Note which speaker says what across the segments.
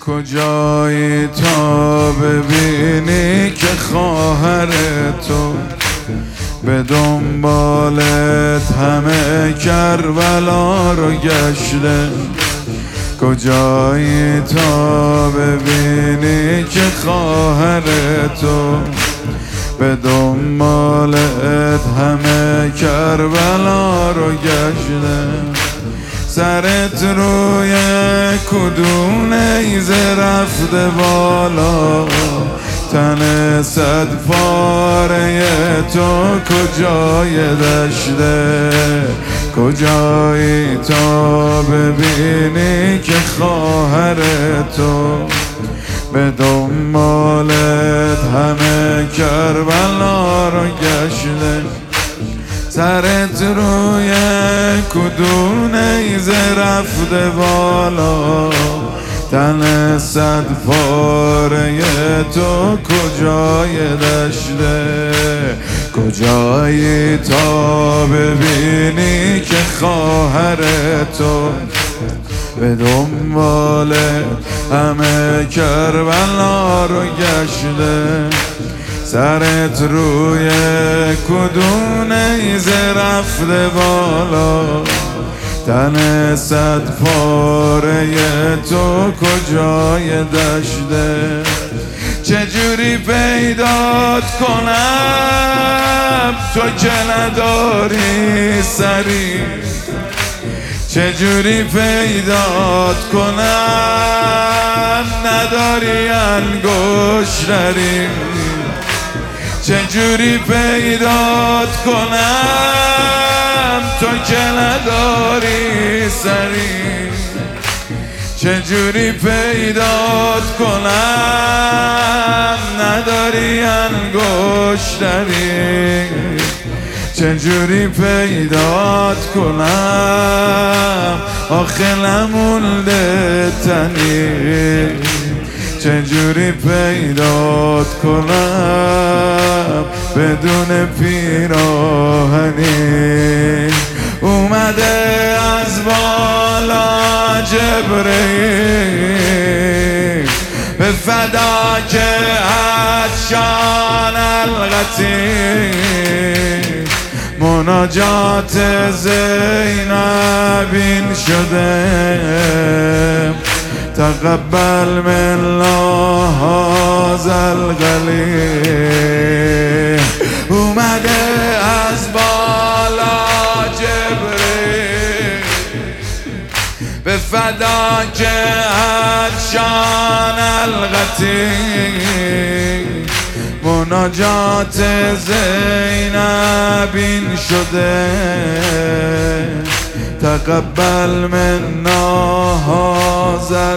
Speaker 1: کجایی تا ببینی که خواهر تو به دنبالت همه کربلا رو گشته؟ کجایی تا ببینی که خواهر تو به دنبالت همه کربلا رو گشته؟ سرت روی کدوم نیزه رفته بالا، تن صد پاره تو کجای دشته؟ کجایی تا ببینی که خواهر تو به دنبالت همه کربلا رو گشته؟ سرت روی کدوم نیزه رفته بالا، تن صد پاره تو کجای دشته؟ کجایی تا ببینی که خواهر تو به دنبال همه کربلا رو گشته؟ سرت روی کدوم نیزه رفته بالا، تن صد پاره تو کجای دشته؟ چجوری پیدات کنم تو که نداری سری؟ چجوری پیدات کنم نداری انگشتری؟ چجوری پیدات کنم تو که نداری سری؟ چجوری پیدات کنم نداری انگشتری؟ چجوری پیدات کنم آخه نمونده تنی؟ چجوری پیدات کنم بدون پیراهنی؟ اومده از بالا جبرئیل به فداک عطشان القتیل، مناجات زینبین شده تقبل من الله هذا القلیل. اومده از بالا جبرئیل به فداک عطشان القتیل، مناجات زینبین شده تقبل منا هذا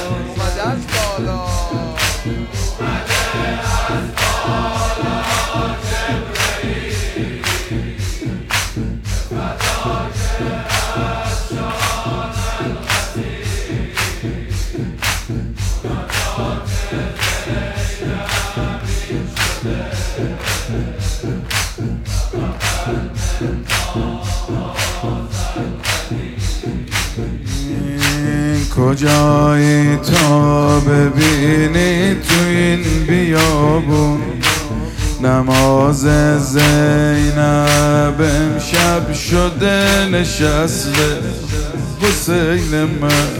Speaker 1: کجایی تا ببینی تو این بیابون نماز زینب امشب شده نشسته حسین من؟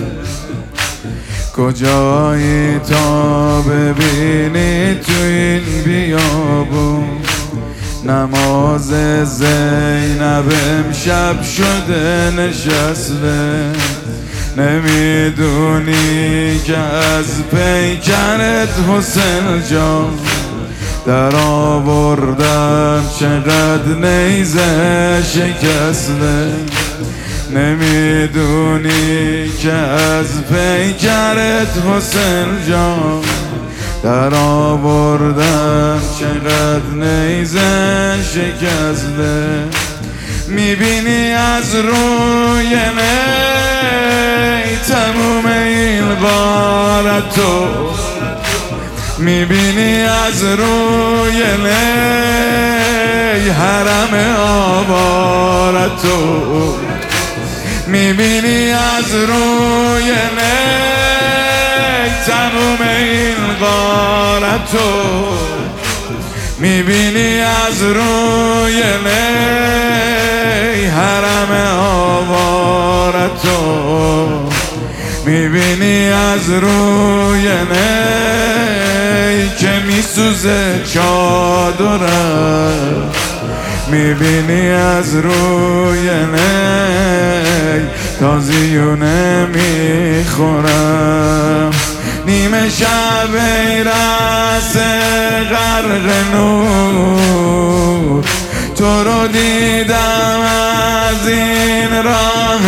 Speaker 1: کجایی تا ببینی تو این بیابون نماز زینب امشب شده نشسته؟ نمیدونی که از پیکرت حسین جان در آوردم چقدر نیزه شکسته؟ نمیدونی که از پیکرت حسین جان در آوردم چقدر نیزه شکسته؟ میبینی از روی تموم این غارتو، میبینی از روی حرم آوارتو، میبینی از روی تموم این غارتو میبینی از روی نی، حرم آوارتو میبینی از روی نی که میسوزه چادرم، میبینی از روی نی تازیونه میخورم. نیمه شب ای رس غرق نور، تو رو دیدم از این راه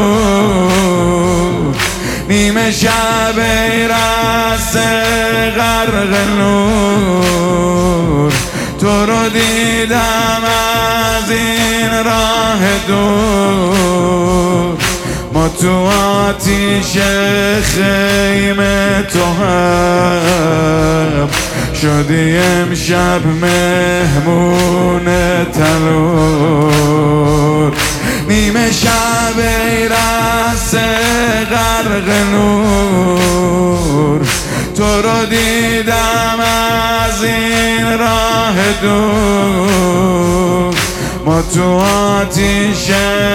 Speaker 1: دور. نیمه شب ای رس غرق نور، تو رو دیدم از این راه دور. ما تو آتیش خیمه تو هم شدی امشب مهمون تنور. نیمه شب ای رس غرق نور، تو رو دیدم از این راه دور. ما تو آتیش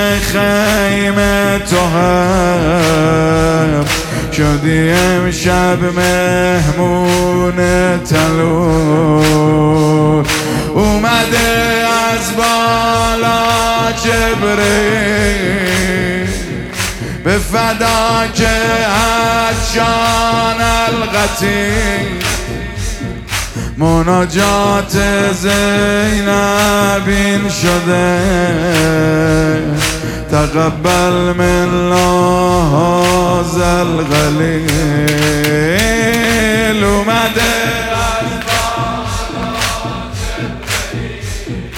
Speaker 1: خیمه تو هم شدی امشب مهمون تنور. اومده از بالا جبریل به فدا که عطشان القتیل، مناجات زینبین شده تقبل من الله هذا القلیل. اومده از بالا جبریل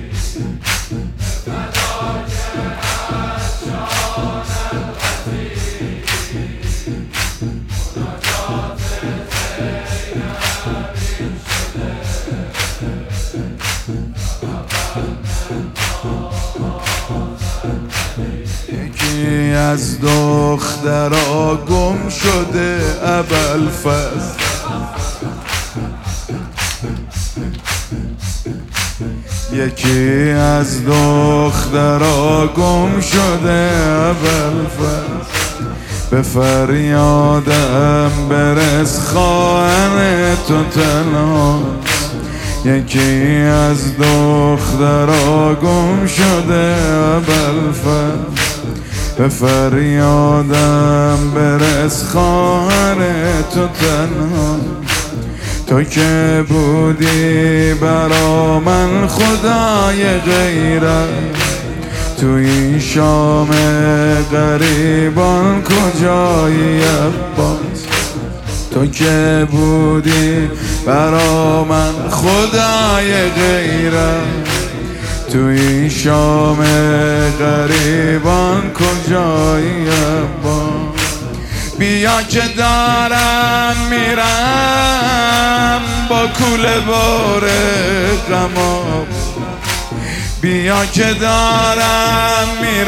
Speaker 1: به فدا که عطشان القتیل، مناجات زینبین یکی از دخترها گم شده ابوالفضل، یکی از دخترها گم شده ابوالفضل. به فریادم برس خواهر تو تنها، یکی از دخترها گم شده ابوالفضل. به فریادم برس خواهر تو تنها، تو که بودی برا من خدای غیرت، تو این شام غریبان کجایی عباس. تو که بودی برا من خدای غیرت، تو این شام غریبان کجایی عباس. بیا که دارم میرم با کوله بار غمام، بیا که دارم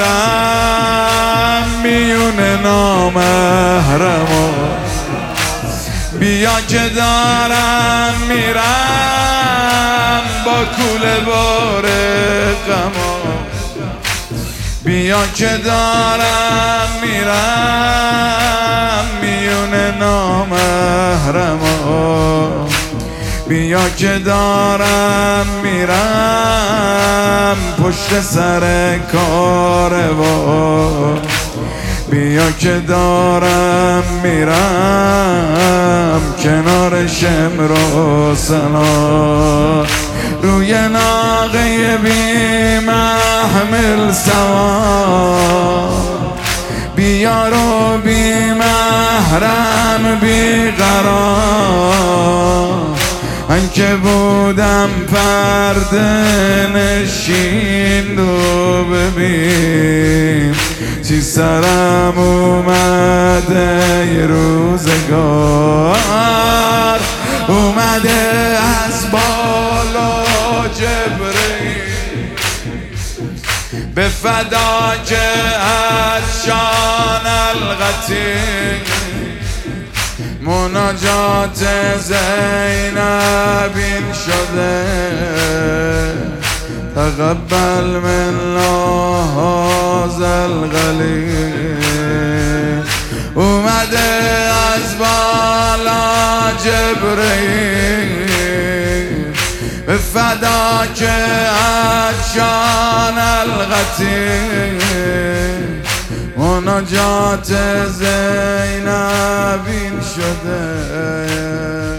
Speaker 1: میرم میون نامحرما، بیا که دارم میرم با کوله بار غمام، بیا که دارم میرم میون نامحرما، بیا که دارم میرم پشت سر کاروان، بیا که دارم میرم کنار شمر و سنا، روی ناقه بی محمل سوار، بیا رو بی محرم بی قرار. من که بودم پرده نشین رو ببین، چی سرم اومده ی روزگار. اومده از بالا جبریل به فدا که عطشان القتیل، مناجات زینبین شده تقبل منا هذا الغلیل. اومده از بالا جبرئیل به فداک عطشان القتیل. مناجات زینبین شده